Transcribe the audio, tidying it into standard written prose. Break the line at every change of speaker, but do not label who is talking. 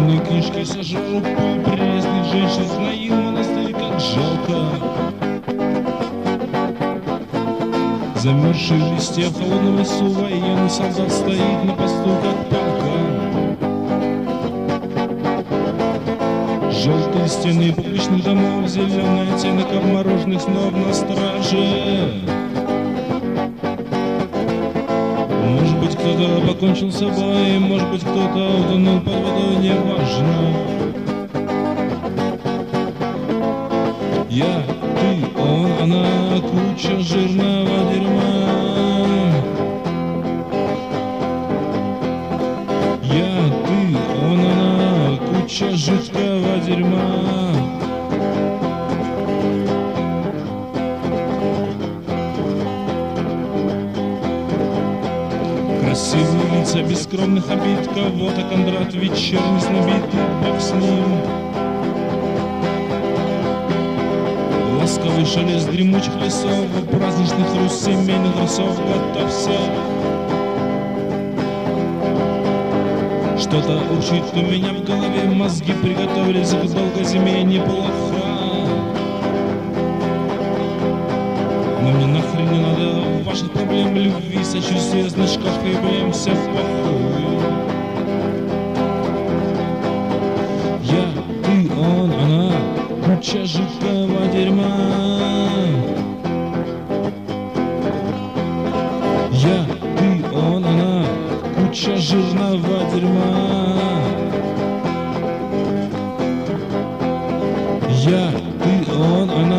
Школьные книжки сожрал пыль, прелестных женщин сгноил монастырь, как жалко. Замерзшие листья в холодном лесу, военный солдат стоит на посту, как палка. Желтые стены публичных домов, зеленый оттенок обмороженных снов на страже. Может быть, кто-то покончил с собой, может быть, кто-то утонул под водой, неважно. Я, ты, он, она, куча жирного дерьма. Я, ты, он, она, куча жидкого дерьма. Красивые лица бескровных обид, кого-то Кондрат вечерний снобит, и бог с ним. Ласковый шелест дремучих лесов, праздничный хруст семейных трусов, готовься. Что-то учит у меня в голове, мозги приготовились к долгой зиме, неплохо. Но мне нахрен не надо ваших проблем, любви, сочувствия, значков и эмблем, все похуй. Я, ты, он, она, куча жидкого дерьма. Я, ты, он, она, куча жирного дерьма. Я, ты, он, она.